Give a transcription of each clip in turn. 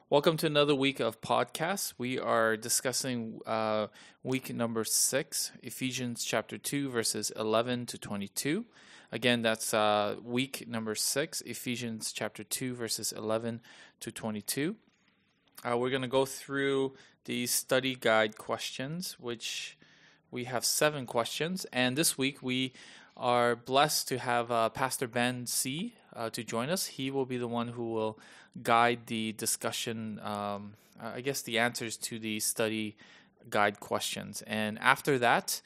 Welcome to another week of podcasts. We are discussing week number 6, Ephesians chapter 2, verses 11 to 22. Again, that's week number 6, Ephesians chapter 2, verses 11 to 22. We're going to go through the study guide questions, which we have 7 questions. And this week we are blessed to have Pastor Ben C. To join us. He will be the one who will guide the discussion, the answers to the study guide questions. And after that,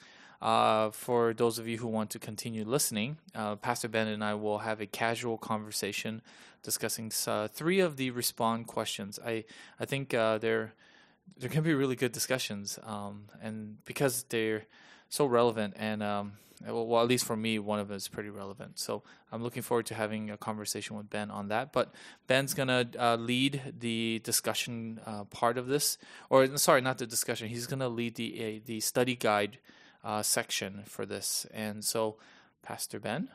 for those of you who want to continue listening, Pastor Ben and I will have a casual conversation discussing 3 of the respond questions. I think there can be really good discussions, and because they're so relevant and well, at least for me, one of them is pretty relevant. So I'm looking forward to having a conversation with Ben on that. But Ben's going to lead the discussion part of this. Or, sorry, not the discussion. He's going to lead the study guide section for this. And so, Pastor Ben.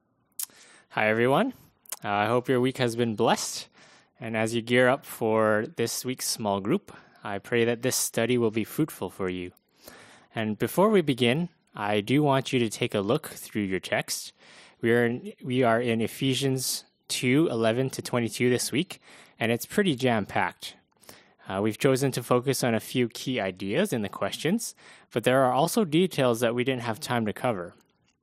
Hi, everyone. I hope your week has been blessed. And as you gear up for this week's small group, I pray that this study will be fruitful for you. And before we begin, I do want you to take a look through your text. We are in Ephesians 2, 11 to 22 this week, and it's pretty jam-packed. We've chosen to focus on a few key ideas in the questions, but there are also details that we didn't have time to cover.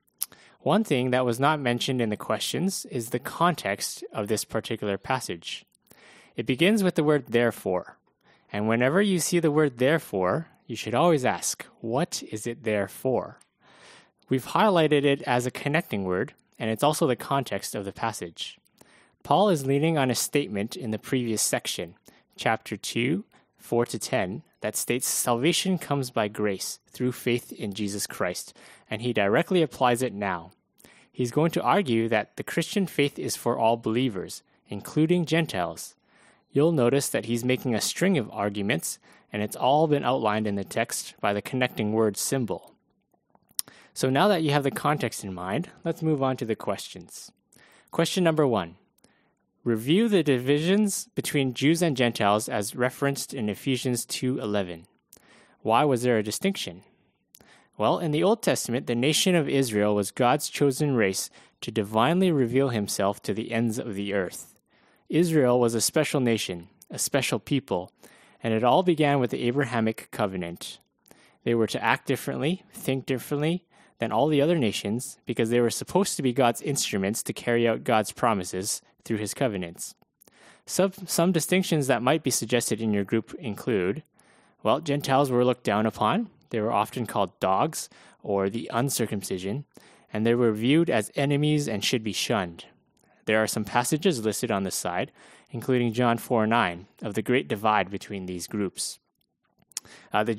One thing that was not mentioned in the questions is the context of this particular passage. It begins with the word therefore, and whenever you see the word therefore, you should always ask, what is it there for? We've highlighted it as a connecting word, and it's also the context of the passage. Paul is leaning on a statement in the previous section, chapter 2, 4 to 10, that states salvation comes by grace through faith in Jesus Christ, and he directly applies it now. He's going to argue that the Christian faith is for all believers, including Gentiles. You'll notice that he's making a string of arguments, and it's all been outlined in the text by the connecting word symbol. So now that you have the context in mind, let's move on to the questions. Question number 1. Review the divisions between Jews and Gentiles as referenced in Ephesians 2:11. Why was there a distinction? Well, in the Old Testament, the nation of Israel was God's chosen race to divinely reveal himself to the ends of the earth. Israel was a special nation, a special people, and it all began with the Abrahamic covenant. They were to act differently, think differently than all the other nations because they were supposed to be God's instruments to carry out God's promises through his covenants. Some distinctions that might be suggested in your group include, well, Gentiles were looked down upon. They were often called dogs or the uncircumcision, and they were viewed as enemies and should be shunned. There are some passages listed on the side, including John 4:9, of the great divide between these groups. The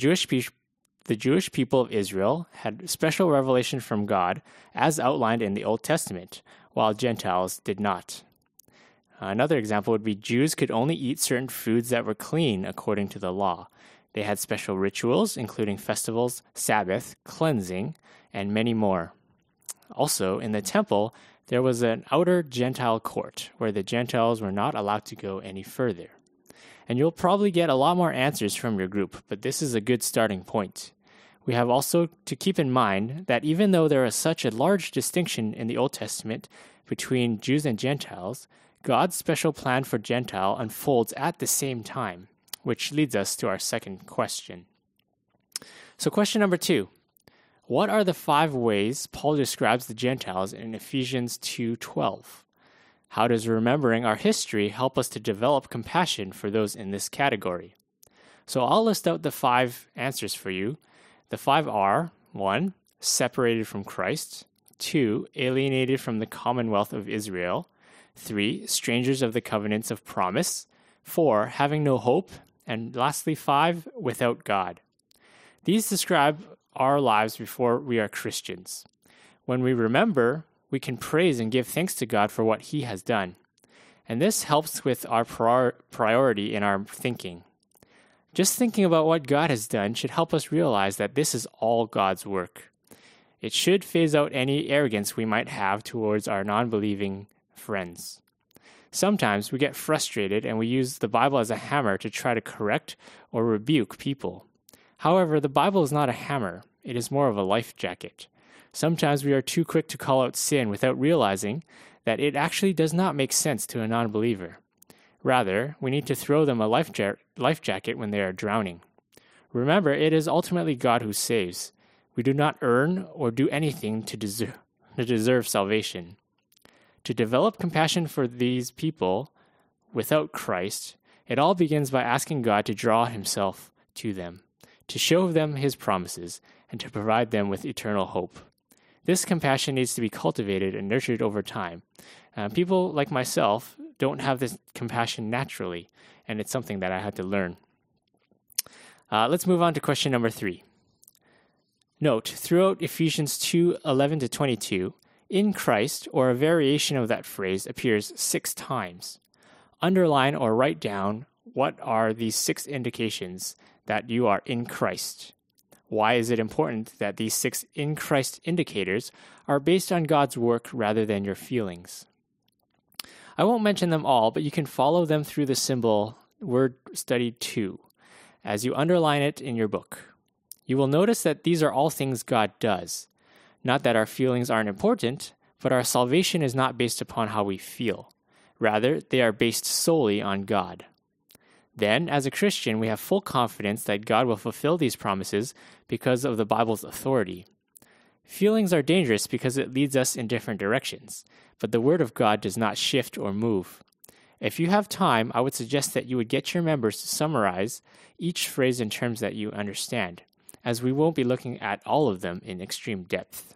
Jewish people of Israel had special revelation from God, as outlined in the Old Testament, while Gentiles did not. Another example would be Jews could only eat certain foods that were clean according to the law. They had special rituals, including festivals, Sabbath, cleansing, and many more. Also, in the temple, there was an outer Gentile court where the Gentiles were not allowed to go any further. And you'll probably get a lot more answers from your group, but this is a good starting point. We have also to keep in mind that even though there is such a large distinction in the Old Testament between Jews and Gentiles, God's special plan for Gentile unfolds at the same time, which leads us to our second question. So question number 2. What are the 5 ways Paul describes the Gentiles in Ephesians 2:12? How does remembering our history help us to develop compassion for those in this category? So I'll list out the 5 answers for you. The 5 are 1. Separated from Christ. 2. Alienated from the commonwealth of Israel. 3. Strangers of the covenants of promise. 4. Having no hope. And lastly, 5. Without God. These describe our lives before we are Christians. When we remember, we can praise and give thanks to God for what he has done. And this helps with our priority in our thinking. Just thinking about what God has done should help us realize that this is all God's work. It should phase out any arrogance we might have towards our non-believing friends. Sometimes we get frustrated and we use the Bible as a hammer to try to correct or rebuke people. However, the Bible is not a hammer. It is more of a life jacket. Sometimes we are too quick to call out sin without realizing that it actually does not make sense to a non-believer. Rather, we need to throw them a life jacket when they are drowning. Remember, it is ultimately God who saves. We do not earn or do anything to deserve salvation. To develop compassion for these people without Christ, it all begins by asking God to draw himself to them, to show them his promises, and to provide them with eternal hope. This compassion needs to be cultivated and nurtured over time. People like myself don't have this compassion naturally, and it's something that I had to learn. Let's move on to question number 3. Note, throughout Ephesians 2:11-22, in Christ, or a variation of that phrase, appears 6 times. Underline or write down what are these 6 indications that you are in Christ. Why is it important that these 6 in Christ indicators are based on God's work rather than your feelings? I won't mention them all, but you can follow them through the symbol Word Study 2 as you underline it in your book. You will notice that these are all things God does. Not that our feelings aren't important, but our salvation is not based upon how we feel. Rather, they are based solely on God. Then, as a Christian, we have full confidence that God will fulfill these promises because of the Bible's authority. Feelings are dangerous because it leads us in different directions, but the Word of God does not shift or move. If you have time, I would suggest that you would get your members to summarize each phrase in terms that you understand, as we won't be looking at all of them in extreme depth.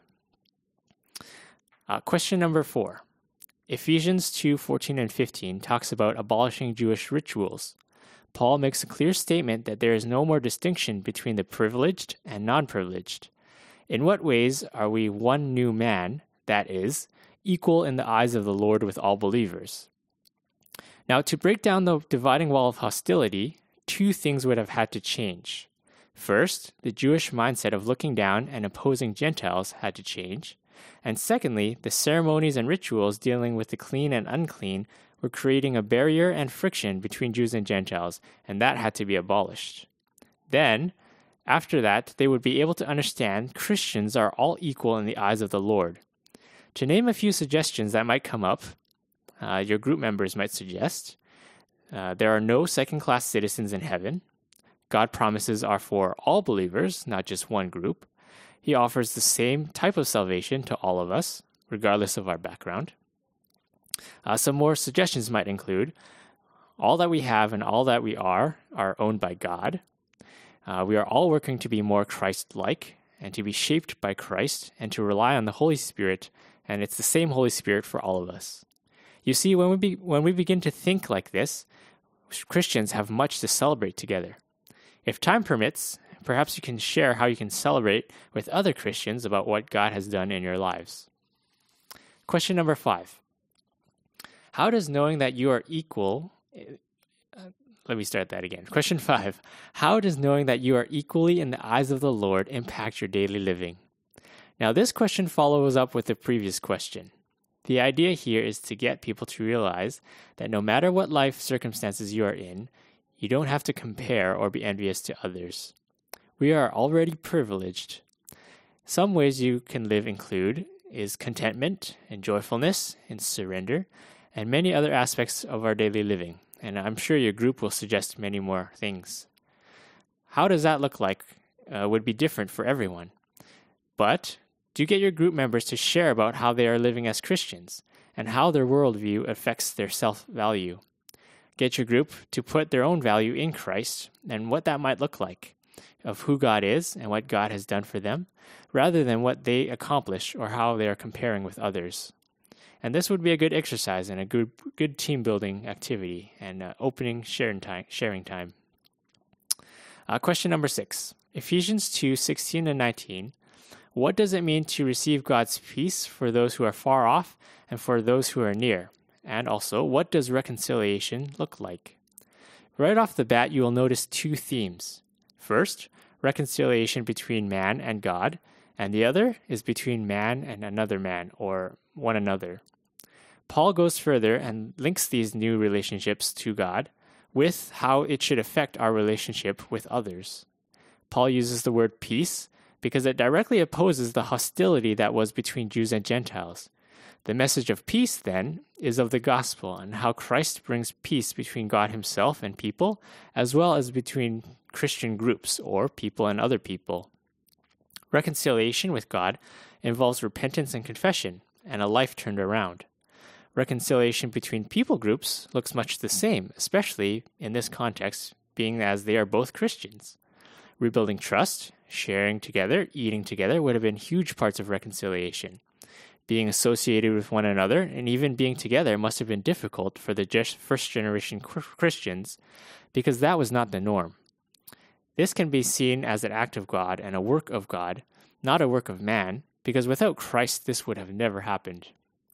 Question number 4. Ephesians 2:14 and 15 talks about abolishing Jewish rituals. Paul makes a clear statement that there is no more distinction between the privileged and non-privileged. In what ways are we one new man, that is, equal in the eyes of the Lord with all believers? Now, to break down the dividing wall of hostility, 2 things would have had to change. First, the Jewish mindset of looking down and opposing Gentiles had to change. And secondly, the ceremonies and rituals dealing with the clean and unclean were creating a barrier and friction between Jews and Gentiles, and that had to be abolished. Then, after that, they would be able to understand Christians are all equal in the eyes of the Lord. To name a few suggestions that might come up, your group members might suggest, there are no second-class citizens in heaven. God promises are for all believers, not just one group. He offers the same type of salvation to all of us, regardless of our background. Some more suggestions might include, all that we have and all that we are owned by God. We are all working to be more Christ-like and to be shaped by Christ and to rely on the Holy Spirit, and it's the same Holy Spirit for all of us. You see, when we begin to think like this, Christians have much to celebrate together. If time permits, perhaps you can share how you can celebrate with other Christians about what God has done in your lives. Question number 5. How does knowing that you are equal... Let me start that again. Question 5. How does knowing that you are equally in the eyes of the Lord impact your daily living? Now, this question follows up with the previous question. The idea here is to get people to realize that no matter what life circumstances you are in, you don't have to compare or be envious to others. We are already privileged. Some ways you can live include is contentment and joyfulness and surrender, and many other aspects of our daily living. And I'm sure your group will suggest many more things. How does that look like would be different for everyone. But do get your group members to share about how they are living as Christians and how their worldview affects their self-value. Get your group to put their own value in Christ and what that might look like, of who God is and what God has done for them, rather than what they accomplish or how they are comparing with others. And this would be a good exercise and a good team-building activity and opening sharing time. Question number 6. Ephesians 2:16 and 19. What does it mean to receive God's peace for those who are far off and for those who are near? And also, what does reconciliation look like? Right off the bat, you will notice 2 themes. First, reconciliation between man and God, and the other is between man and another man, or one another. Paul goes further and links these new relationships to God with how it should affect our relationship with others. Paul uses the word peace because it directly opposes the hostility that was between Jews and Gentiles. The message of peace, then, is of the gospel and how Christ brings peace between God himself and people, as well as between Christian groups or people and other people. Reconciliation with God involves repentance and confession and a life turned around. Reconciliation between people groups looks much the same, especially in this context, being as they are both Christians. Rebuilding trust, sharing together, eating together would have been huge parts of reconciliation. Being associated with one another and even being together must have been difficult for the first generation Christians because that was not the norm. This can be seen as an act of God and a work of God, not a work of man, because without Christ this would have never happened.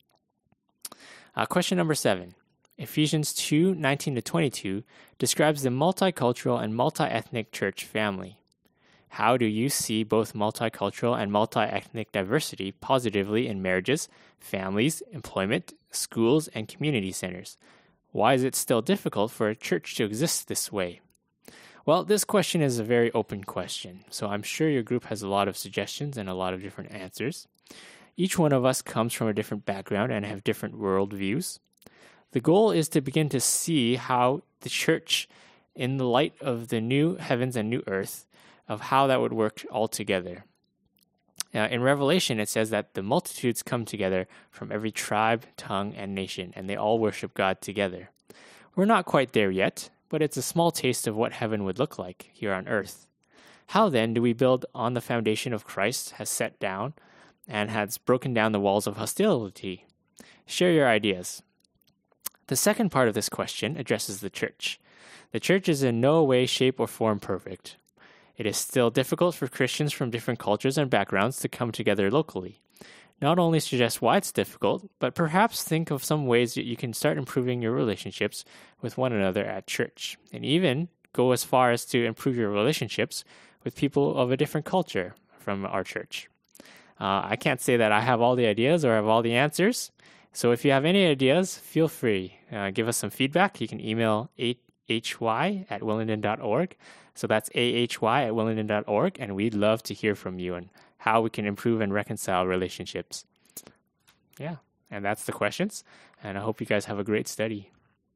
Question number 7. Ephesians 2:19-22 describes the multicultural and multi-ethnic church family. How do you see both multicultural and multi-ethnic diversity positively in marriages, families, employment, schools, and community centers? Why is it still difficult for a church to exist this way? Well, this question is a very open question, so I'm sure your group has a lot of suggestions and a lot of different answers. Each one of us comes from a different background and have different worldviews. The goal is to begin to see how the church, in the light of the new heavens and new earth, of how that would work all together. In Revelation, it says that the multitudes come together from every tribe, tongue, and nation, and they all worship God together. We're not quite there yet, but it's a small taste of what heaven would look like here on earth. How then do we build on the foundation of Christ has set down and has broken down the walls of hostility? Share your ideas. The second part of this question addresses the church. The church is in no way, shape, or form perfect. It is still difficult for Christians from different cultures and backgrounds to come together locally. Not only suggest why it's difficult, but perhaps think of some ways that you can start improving your relationships with one another at church, and even go as far as to improve your relationships with people of a different culture from our church. I can't say that I have all the ideas or have all the answers, so if you have any ideas, feel free. Give us some feedback. You can email ahy@willingdon.org. So that's ahy@willingdon.org, and we'd love to hear from you and how we can improve and reconcile relationships. Yeah, and that's the questions, and I hope you guys have a great study.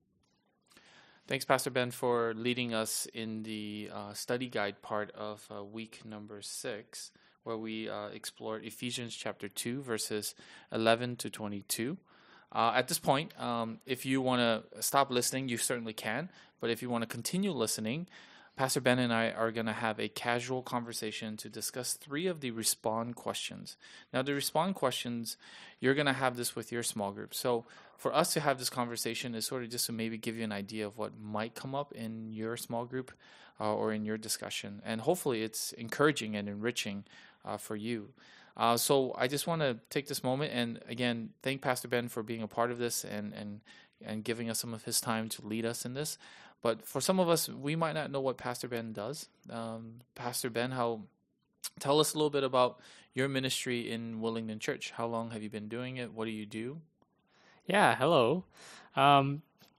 Thanks, Pastor Ben, for leading us in the study guide part of week number 6, where we explored Ephesians chapter 2, verses 11-22. At this point, if you want to stop listening, you certainly can. But if you want to continue listening, Pastor Ben and I are going to have a casual conversation to discuss 3 of the respond questions. Now, the respond questions, you're going to have this with your small group. So for us to have this conversation is sort of just to maybe give you an idea of what might come up in your small group or in your discussion. And hopefully it's encouraging and enriching for you. So I just want to take this moment and, again, thank Pastor Ben for being a part of this and giving us some of his time to lead us in this. But for some of us, we might not know what Pastor Ben does. Pastor Ben, tell us a little bit about your ministry in Willingdon Church. How long have you been doing it? What do you do? Yeah, hello. I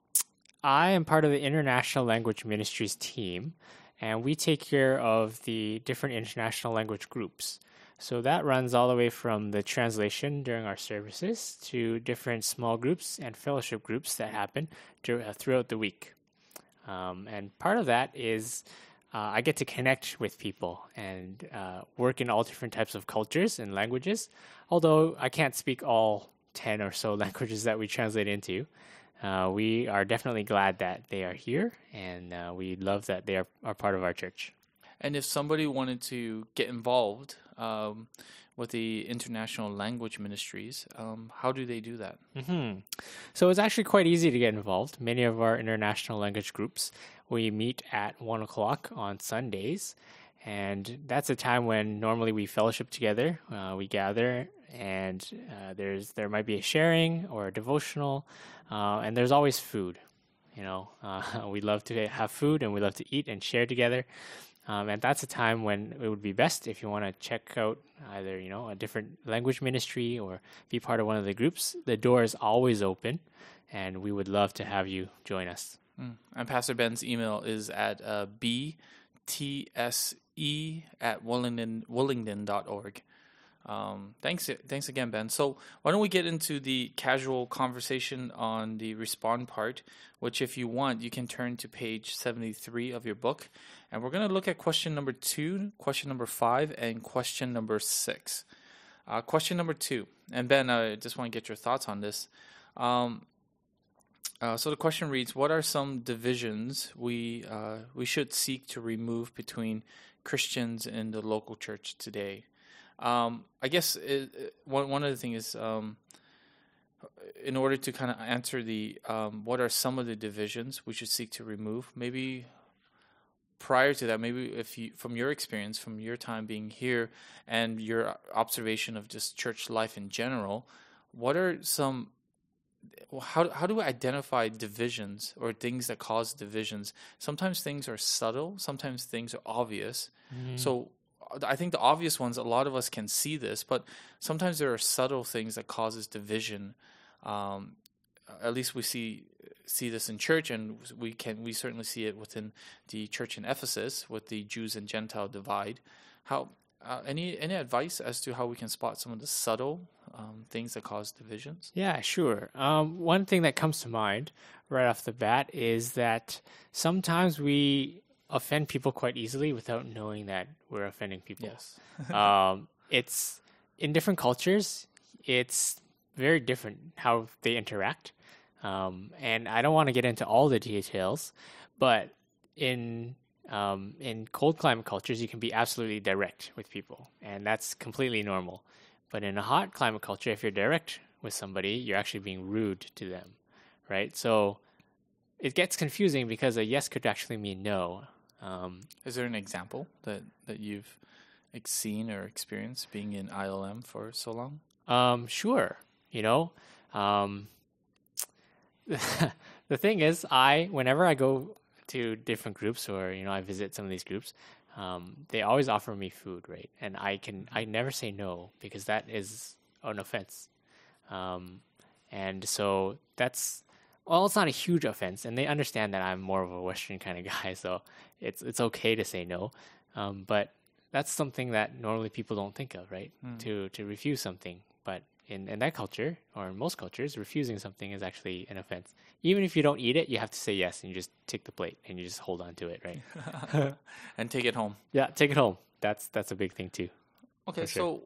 am part of the International Language Ministries team, and we take care of the different international language groups. So that runs all the way from the translation during our services to different small groups and fellowship groups that happen throughout the week. And part of that is I get to connect with people and work in all different types of cultures and languages, although I can't speak all 10 or so languages that we translate into. We are definitely glad that they are here, and we love that they are part of our church. And if somebody wanted to get involved with the International Language Ministries, how do they do that? So it's actually quite easy to get involved. Many of our international language groups, we meet at 1 o'clock on Sundays, and that's a time when normally we fellowship together. We gather, and there might be a sharing or a devotional, and there's always food. We love to have food, and we love to eat and share together. And that's a time when it would be best if you want to check out either, a different language ministry or be part of one of the groups. The door is always open, and we would love to have you join us. And Pastor Ben's email is at btse@willingdon.org. Thanks again, Ben. So why don't we get into the casual conversation on the respond part, which if you want, you can turn to page 73 of your book. And we're going to look at question number 2, question number 5, and question number 6. Question number 2. And Ben, I just want to get your thoughts on this. So the question reads, what are some divisions we should seek to remove between Christians in the local church today? I guess one of the things is, in order to kind of answer the what are some of the divisions we should seek to remove, maybe prior to that, maybe if you, from your experience, from your time being here and your observation of just church life in general, what are some, how do we identify divisions or things that cause divisions? Sometimes things are subtle, sometimes things are obvious. So I think the obvious ones, a lot of us can see this, but sometimes there are subtle things that causes division. At least we see this in church, and we certainly see it within the church in Ephesus with the Jews and Gentile divide. How any advice as to how we can spot some of the subtle things that cause divisions? Yeah, sure. One thing that comes to mind right off the bat is that sometimes we offend people quite easily without knowing that we're offending people. Yes. It's in different cultures, it's very different how they interact. And I don't want to get into all the details, but in cold climate cultures, you can be absolutely direct with people, and that's completely normal. But in a hot climate culture, if you're direct with somebody, you're actually being rude to them, right? So it gets confusing because a yes could actually mean no. Is there an example that you've seen or experienced being in ILM for so long? Sure. The thing is, whenever I go to different groups or, I visit some of these groups, they always offer me food, right? And I never say no because that is an offense. And so it's not a huge offense, and they understand that I'm more of a Western kind of guy, so it's okay to say no. But that's something that normally people don't think of, right? To refuse something. But in that culture, or in most cultures, refusing something is actually an offense. Even if you don't eat it, you have to say yes, and you just take the plate, and you just hold on to it, right? And take it home. Yeah, take it home. That's a big thing too. Okay, sure.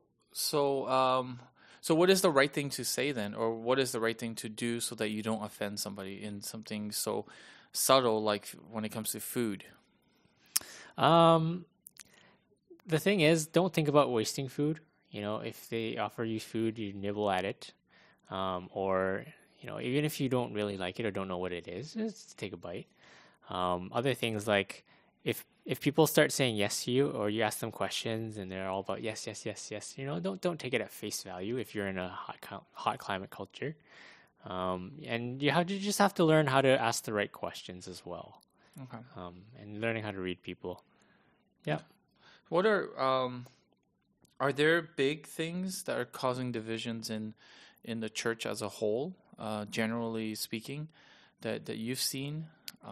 So what is the right thing to say then, or what is the right thing to do so that you don't offend somebody in something so subtle, like when it comes to food? The thing is, don't think about wasting food. If they offer you food, you nibble at it. Or, even if you don't really like it or don't know what it is, just take a bite. Other things like if people start saying yes to you, or you ask them questions and they're all about yes, yes, yes, yes, don't take it at face value if you're in a hot climate culture. And you just have to learn how to ask the right questions as well. Okay. And learning how to read people. Yeah. What are there big things that are causing divisions in the church as a whole, generally speaking, that you've seen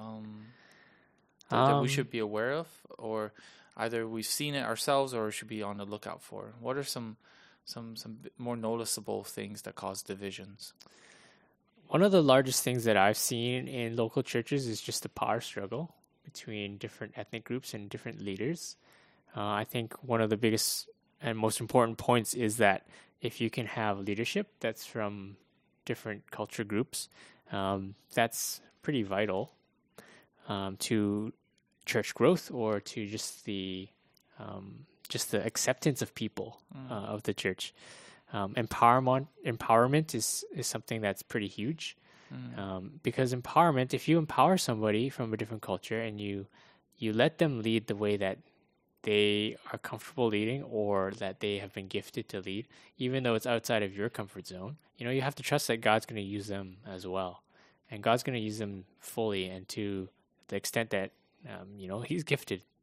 that we should be aware of, or either we've seen it ourselves or should be on the lookout for? What are some more noticeable things that cause divisions? One of the largest things that I've seen in local churches is just the power struggle between different ethnic groups and different leaders. I think one of the biggest and most important points is that if you can have leadership that's from different culture groups, that's pretty vital to church growth, or to just the acceptance of people of the church. Empowerment is something that's pretty huge, because empowerment, if you empower somebody from a different culture and you let them lead the way that they are comfortable leading, or that they have been gifted to lead, even though it's outside of your comfort zone, you have to trust that God's going to use them as well. And God's going to use them fully and to the extent that, He's gifted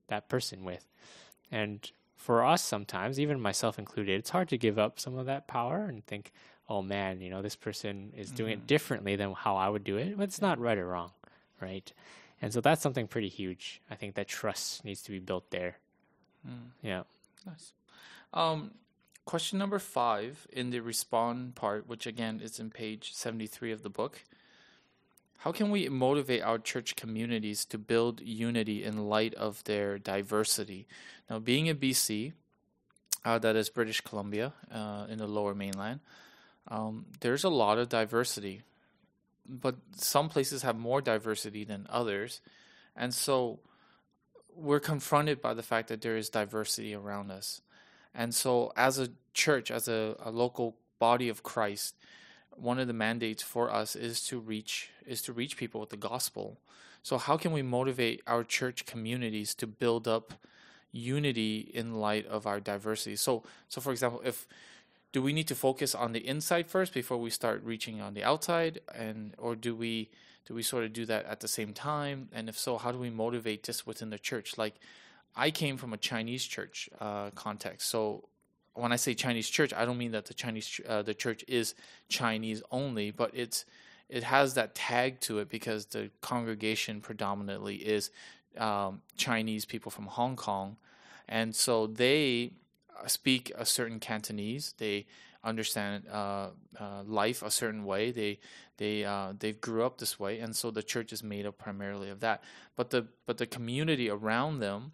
that person with. And for us sometimes, even myself included, it's hard to give up some of that power and think, oh man, this person is doing it differently than how I would do it. But it's not right or wrong, right? And so that's something pretty huge. I think that trust needs to be built there. Yeah. Nice. Question number 5 in the respond part, which again is in page 73 of the book. How can we motivate our church communities to build unity in light of their diversity? Now, being in BC, that is British Columbia, in the Lower Mainland, there's a lot of diversity, but some places have more diversity than others, and so we're confronted by the fact that there is diversity around us. And so as a church, as a local body of Christ, one of the mandates for us is to reach people with the gospel. So how can we motivate our church communities to build up unity in light of our diversity? So for example, do we need to focus on the inside first before we start reaching on the outside, or do we sort of do that at the same time? And if so, how do we motivate just within the church? Like, I came from a Chinese church context. So when I say Chinese church, I don't mean that the church is Chinese only, but it has that tag to it because the congregation predominantly is Chinese people from Hong Kong, and so they speak a certain Cantonese. They understand life a certain way. They grew up this way, and so the church is made up primarily of that. But the community around them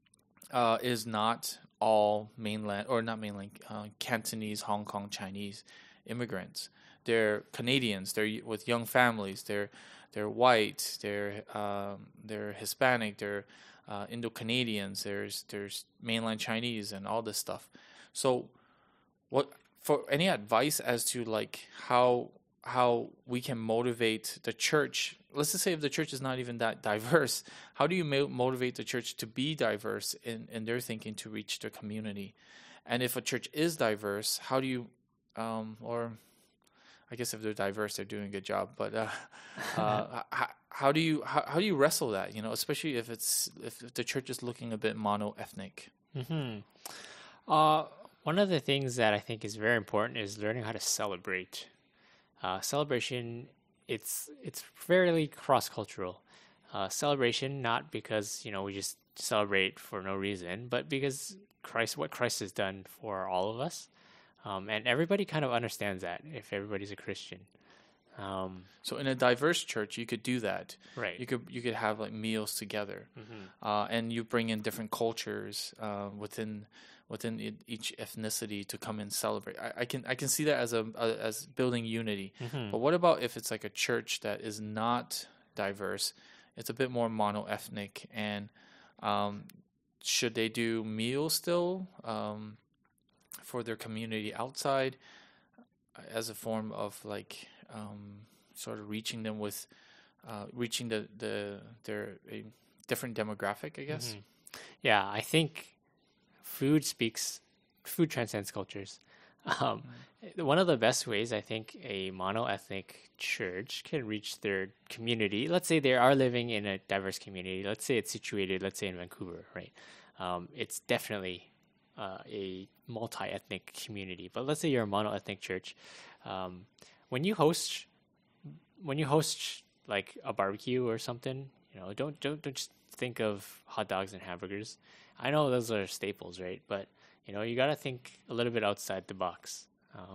is not all mainland, or not mainland, Cantonese, Hong Kong, Chinese immigrants. They're Canadians. They're with young families. They're white. They're Hispanic. They're Indo-Canadians. There's mainland Chinese and all this stuff. So, for any advice as to like how we can motivate the church? Let's just say if the church is not even that diverse, how do you motivate the church to be diverse in their thinking to reach their community? And if a church is diverse, how do you, or I guess if they're diverse, they're doing a good job. But how do you wrestle that? Especially if the church is looking a bit mono-ethnic. One of the things that I think is very important is learning how to celebrate. Celebration, it's fairly cross-cultural. Celebration, not because we just celebrate for no reason, but because what Christ has done for all of us, and everybody kind of understands that if everybody's a Christian. So in a diverse church, you could do that. Right. You could have like meals together, and you bring in different cultures within each ethnicity to come and celebrate. I can see that as building unity. But what about if it's like a church that is not diverse? It's a bit more mono-ethnic, and should they do meals still for their community outside as a form of like sort of reaching them with reaching their a different demographic, I guess? Yeah, I think food transcends cultures. One of the best ways I think a mono-ethnic church can reach their community, let's say they are living in a diverse community, let's say it's situated, in Vancouver, right? It's definitely a multi-ethnic community, but let's say you're a mono-ethnic church. When you host like a barbecue or something, don't just think of hot dogs and hamburgers. I know those are staples, right? But you got to think a little bit outside the box.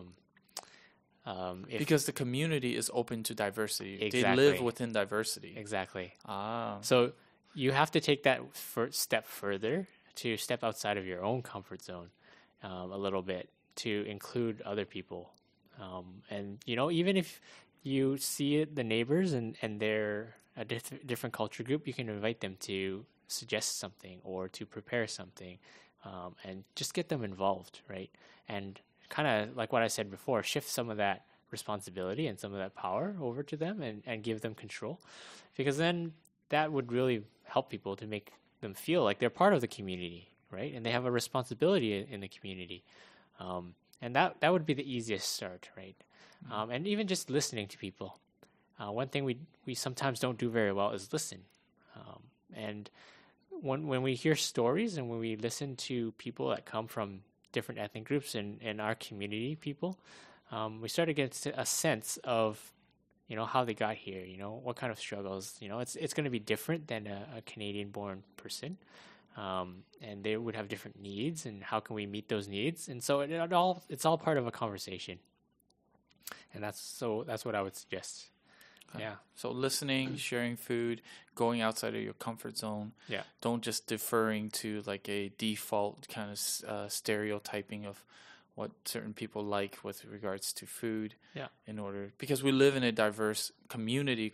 Because the community is open to diversity. Exactly. They live within diversity. Exactly. Ah. So you have to take that step further, to step outside of your own comfort zone a little bit, to include other people. And even if you see the neighbors and they're a different culture group, you can invite them to suggest something or to prepare something, and just get them involved, right? And kind of like what I said before, shift some of that responsibility and some of that power over to them, and give them control, because then that would really help people to make them feel like they're part of the community, right? And they have a responsibility in the community. And that would be the easiest start, right? And even just listening to people. One thing we sometimes don't do very well is listen. And when we hear stories and when we listen to people that come from different ethnic groups in our community, people, we start to get a sense of, how they got here, what kind of struggles, it's going to be different than a Canadian-born person. And they would have different needs, and how can we meet those needs? And so it's all part of a conversation. And that's what I would suggest. Okay. Yeah. So listening, sharing food, going outside of your comfort zone. Yeah. Don't just deferring to like a default kind of stereotyping of what certain people like with regards to food. Yeah. Because we live in a diverse community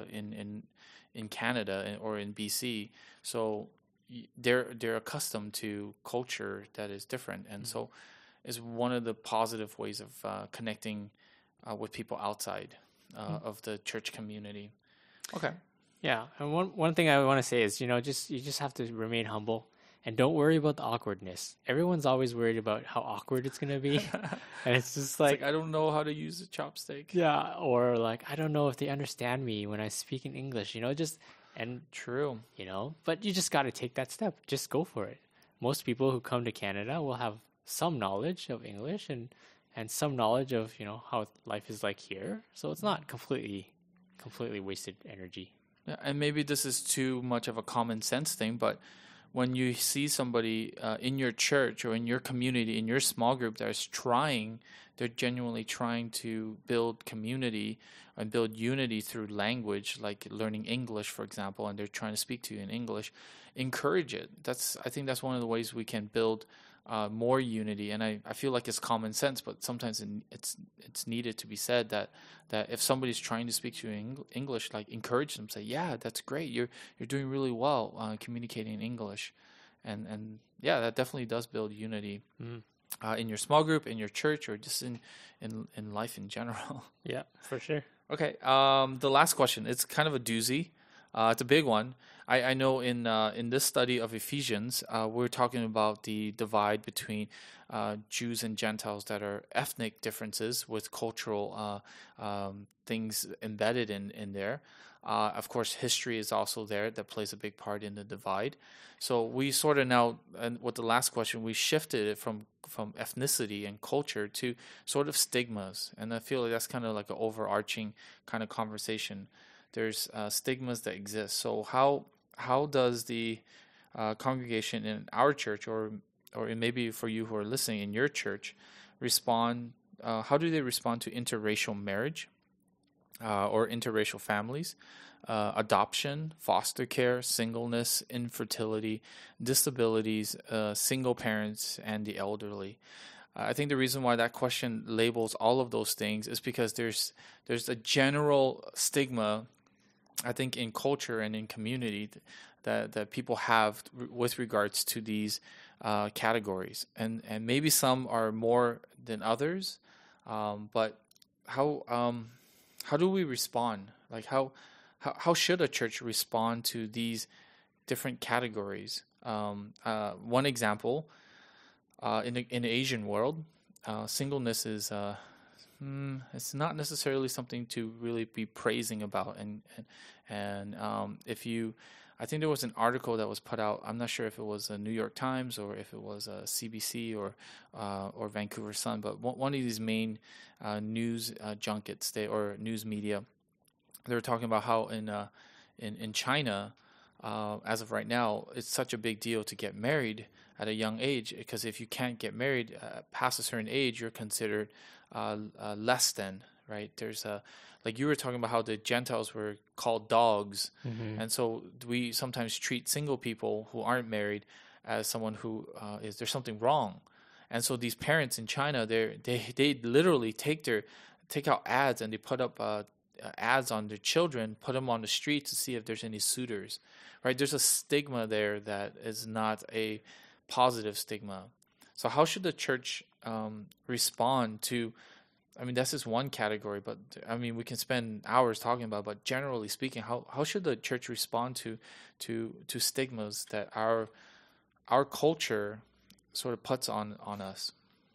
in Canada or in BC, so they're accustomed to culture that is different, and so it's one of the positive ways of connecting with people outside of the church community. Okay. Yeah, and one thing I want to say is, you just have to remain humble and don't worry about the awkwardness. Everyone's always worried about how awkward it's gonna be, and it's just like I don't know how to use a chopstick. Yeah, or like I don't know if they understand me when I speak in English. True. But you just got to take that step. Just go for it. Most people who come to Canada will have some knowledge of English and some knowledge of, how life is like here. So it's not completely wasted energy. Yeah, and maybe this is too much of a common sense thing, but when you see somebody in your church or in your community, in your small group that is they're genuinely trying to build community and build unity through language, like learning English, for example, and they're trying to speak to you in English, encourage it. I think that's one of the ways we can build more unity. And I feel like it's common sense, but sometimes it's needed to be said that if somebody's trying to speak to you in English, like encourage them, say, yeah, that's great. You're doing really well communicating in English. And yeah, that definitely does build unity in your small group, in your church, or just in life in general. Yeah, for sure. Okay. The last question, it's kind of a doozy. It's a big one. I know in this study of Ephesians, we're talking about the divide between Jews and Gentiles that are ethnic differences with cultural things embedded in there. Of course, history is also there that plays a big part in the divide. So we sort of now, and with the last question, we shifted it from ethnicity and culture to sort of stigmas. And I feel like that's kind of like an overarching kind of conversation. There's stigmas that exist. So how does the congregation in our church, or maybe for you who are listening in your church, respond? How do they respond to interracial marriage or interracial families, adoption, foster care, singleness, infertility, disabilities, single parents, and the elderly? I think the reason why that question labels all of those things is because there's a general stigma, I think, in culture and in community that people have with regards to these categories, and maybe some are more than others, but how do we respond? Like how should a church respond to these different categories? One example, in the Asian world, singleness is it's not necessarily something to really be praising about, and if you, I think there was an article that was put out. I'm not sure if it was a New York Times or if it was a CBC or Vancouver Sun, but one of these main news junkets or news media, they were talking about how in China, as of right now, it's such a big deal to get married at a young age, because if you can't get married past a certain age, you're considered less than, right? There's like you were talking about how the Gentiles were called dogs, and so we sometimes treat single people who aren't married as someone who there's something wrong, and so these parents in China, they literally take out ads and they put up ads on their children, put them on the street to see if there's any suitors, right? There's a stigma there that is not a positive stigma. So how should the church respond to, I mean, that's just one category, but I mean, we can spend hours talking about, but generally speaking, how should the church respond to stigmas that our culture sort of puts on us?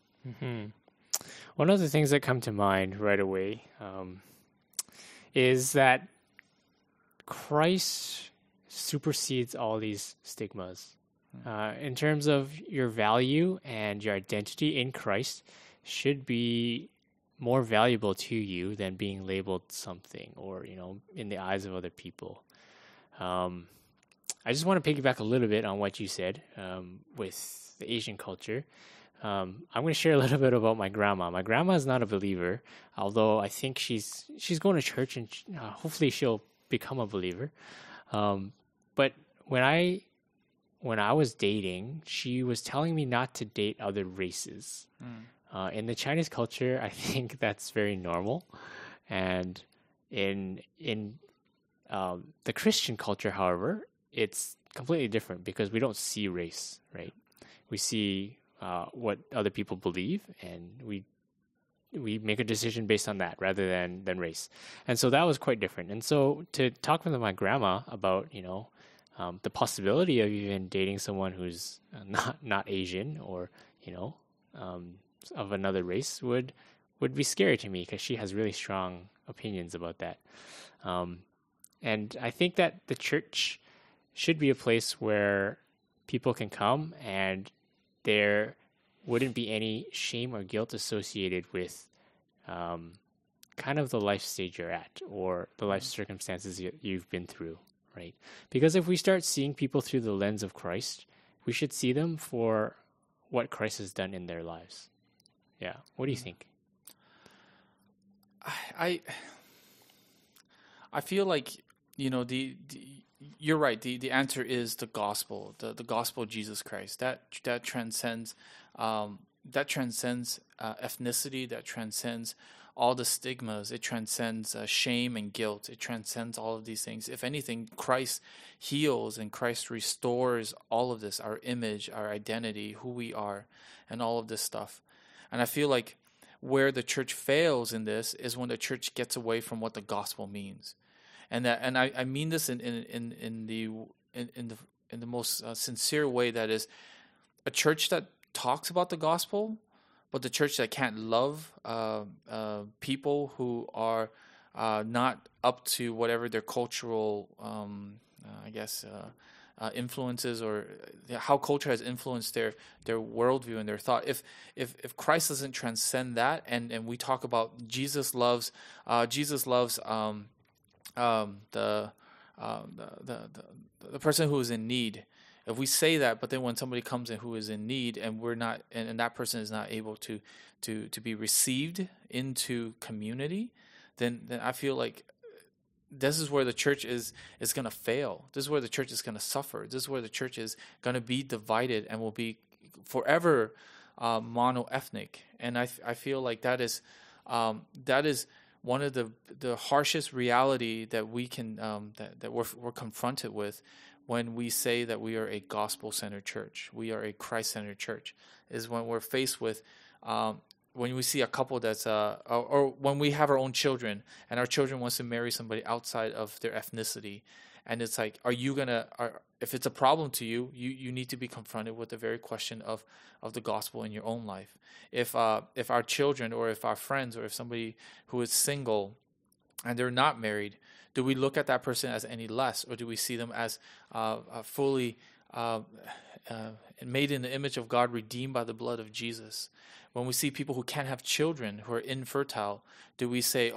One of the things that come to mind right away is that Christ supersedes all these stigmas. In terms of your value and your identity in Christ should be more valuable to you than being labeled something or, in the eyes of other people. I just want to piggyback a little bit on what you said with the Asian culture. I'm going to share a little bit about my grandma. My grandma is not a believer, although I think she's going to church and hopefully she'll become a believer. But when I was dating, she was telling me not to date other races. In the Chinese culture, I think that's very normal, and in the Christian culture, however, it's completely different because we don't see race, right? We see what other people believe, and we make a decision based on that rather than race. And so that was quite different. And so to talk with my grandma about, the possibility of even dating someone who's not Asian or, of another race would be scary to me because she has really strong opinions about that. And I think that the church should be a place where people can come and there wouldn't be any shame or guilt associated with kind of the life stage you're at or the life circumstances you've been through, right? Because if we start seeing people through the lens of Christ, we should see them for what Christ has done in their lives. Yeah. What do you think? I feel like, you're right. The answer is the gospel, the gospel of Jesus Christ. That transcends ethnicity. That transcends all the stigmas. It transcends shame and guilt. It transcends all of these things. If anything, Christ heals and Christ restores all of this, our image, our identity, who we are, and all of this stuff. And I feel like where the church fails in this is when the church gets away from what the gospel means. And I mean this in the most sincere way. That is, a church that talks about the gospel, but the church that can't love people who are not up to whatever their cultural, influences or how culture has influenced their worldview and their thought. If Christ doesn't transcend that, and we talk about Jesus loves the person who is in need. If we say that, but then when somebody comes in who is in need and we're not, and that person is not able to be received into community, then I feel like this is where the church is going to fail. This is where the church is going to suffer. This is where the church is going to be divided and will be forever mono-ethnic. And I feel like that is one of the harshest reality that we can that we're confronted with when we say that we are a gospel-centered church, we are a Christ-centered church, is when we're faced with when we see a couple that's or when we have our own children and our children wants to marry somebody outside of their ethnicity, and it's like, if it's a problem to you, you need to be confronted with the very question of the gospel in your own life. If our children or if our friends or if somebody who is single and they're not married, do we look at that person as any less, or do we see them as fully made in the image of God, redeemed by the blood of Jesus? When we see people who can't have children, who are infertile, do we say,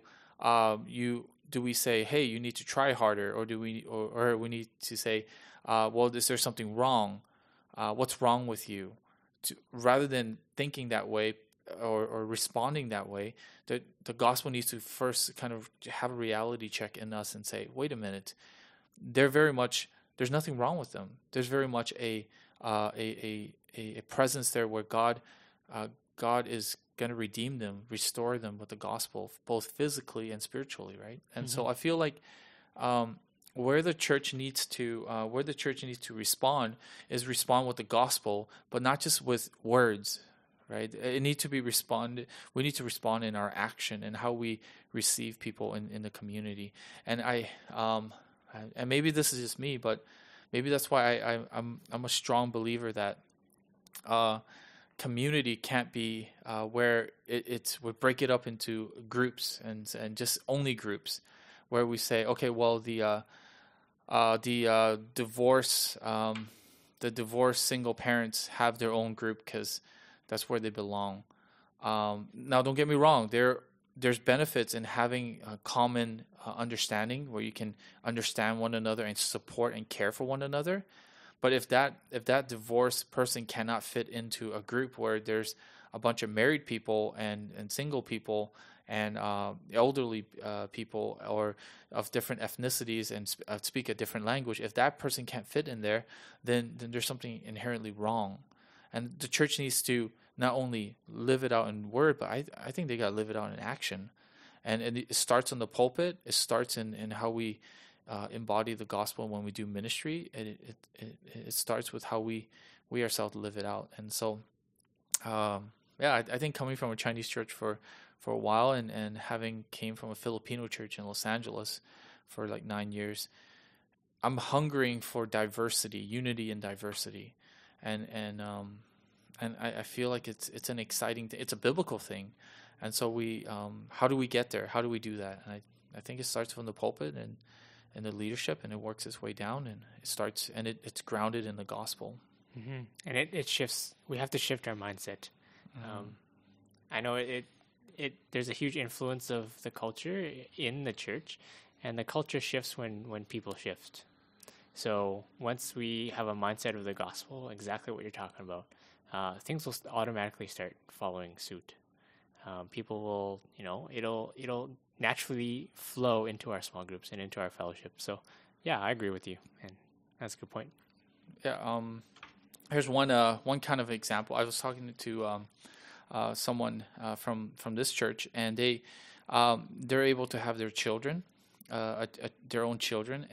do we say, hey, you need to try harder, or do we, or we need to say, well, is there something wrong? What's wrong with you? Rather than thinking that way or responding that way, the gospel needs to first kind of have a reality check in us and say, wait a minute, there's nothing wrong with them. There's very much a presence there where God is going to redeem them, restore them with the gospel, both physically and spiritually, right? And so I feel like where the church needs to respond is respond with the gospel, but not just with words, right? We need to respond in our action and how we receive people in the community. And and maybe this is just me, but maybe that's why I'm a strong believer that community can't be where we break it up into groups and just only groups, where we say, okay, well, Divorce, the divorced single parents have their own group because that's where they belong. Now, don't get me wrong. There's benefits in having a common understanding where you can understand one another and support and care for one another. But if that divorced person cannot fit into a group where there's a bunch of married people and single people and elderly people or of different ethnicities and speak a different language, if that person can't fit in there, then there's something inherently wrong. And the church needs to not only live it out in word, but I think they got to live it out in action. And it starts in the pulpit. It starts in how we embody the gospel when we do ministry. It starts with how we ourselves live it out. And so, I think coming from a Chinese church for a while and having came from a Filipino church in Los Angeles for like 9 years, I'm hungering for diversity, unity and diversity. And I feel like it's an exciting thing. It's a biblical thing. And so how do we get there? How do we do that? And I think it starts from the pulpit and the leadership, and it works its way down, and it starts, and it's grounded in the gospel. Mm-hmm. And it shifts. We have to shift our mindset. I know there's a huge influence of the culture in the church, and the culture shifts when people shift. So once we have a mindset of the gospel, exactly what you're talking about, things will automatically start following suit. People will, it'll naturally flow into our small groups and into our fellowship. So, yeah, I agree with you, and that's a good point. Yeah. Here's one kind of example. I was talking to someone from this church, and they're able to have their children, their own children,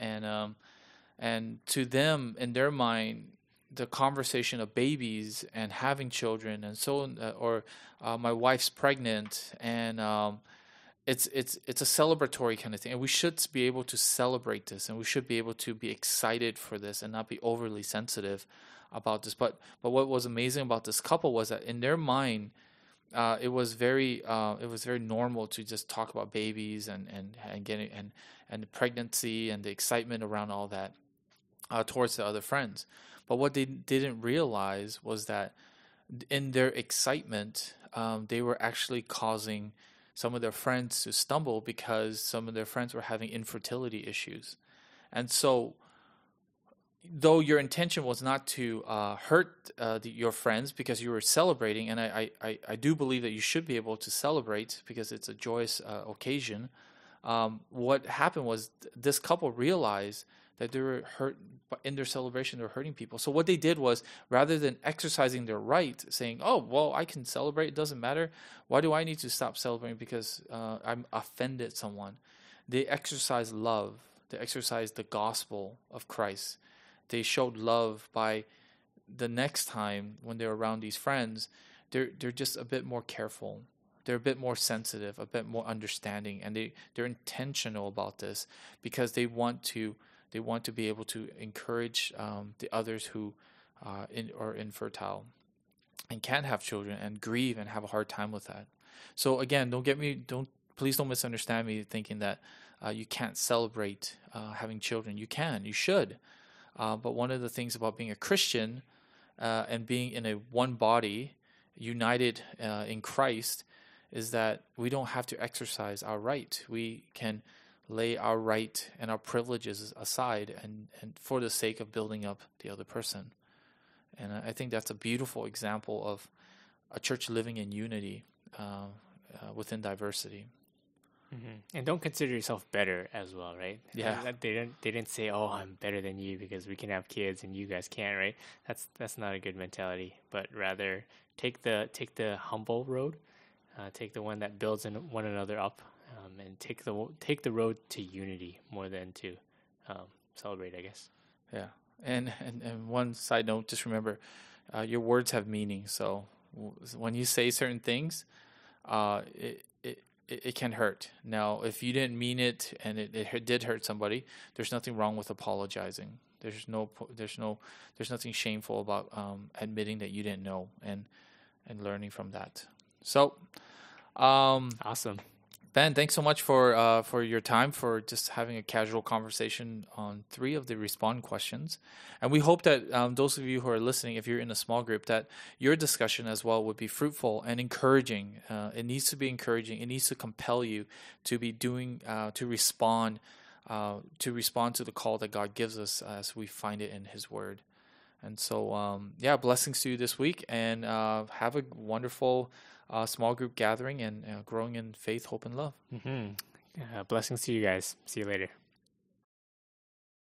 and to them, in their mind, the conversation of babies and having children and so or my wife's pregnant and it's a celebratory kind of thing, and we should be able to celebrate this, and we should be able to be excited for this and not be overly sensitive about this. But what was amazing about this couple was that in their mind it was very normal to just talk about babies and getting and the pregnancy and the excitement around all that towards the other friends. But what they didn't realize was that in their excitement, they were actually causing some of their friends to stumble because some of their friends were having infertility issues. And so, though your intention was not to hurt your friends because you were celebrating, and I do believe that you should be able to celebrate because it's a joyous occasion, what happened was this couple realized that they were hurt in their celebration. They were hurting people. So what they did was, rather than exercising their right, saying, "Oh, well, I can celebrate. It doesn't matter. Why do I need to stop celebrating because I'm offended someone?" They exercised love. They exercised the gospel of Christ. They showed love by the next time when they're around these friends, they're just a bit more careful. They're a bit more sensitive, a bit more understanding, and they're intentional about this because they want to be able to encourage the others who are infertile and can't have children and grieve and have a hard time with that. So again, please don't misunderstand me thinking that you can't celebrate having children. You can, you should. But one of the things about being a Christian and being in a one body, united in Christ, is that we don't have to exercise our right. We can lay our right and our privileges aside and for the sake of building up the other person. And I think that's a beautiful example of a church living in unity within diversity. Mm-hmm. And don't consider yourself better as well, right? Yeah. They didn't say, "Oh, I'm better than you because we can have kids and you guys can't," right? That's not a good mentality. But rather take the humble road, take the one that builds one another up, and take the road to unity more than to celebrate, I guess. Yeah. And one side note, just remember, your words have meaning. So when you say certain things, it can hurt. Now, if you didn't mean it and it did hurt somebody, there's nothing wrong with apologizing. There's nothing shameful about admitting that you didn't know and learning from that. So, awesome. Ben, thanks so much for your time, for just having a casual conversation on 3 of the respond questions. And we hope that those of you who are listening, if you're in a small group, that your discussion as well would be fruitful and encouraging. It needs to be encouraging. It needs to compel you to be doing to respond to the call that God gives us as we find it in His Word. And so, yeah, blessings to you this week, and have a wonderful small group gathering and growing in faith, hope, and love. Blessings to you guys. See you later.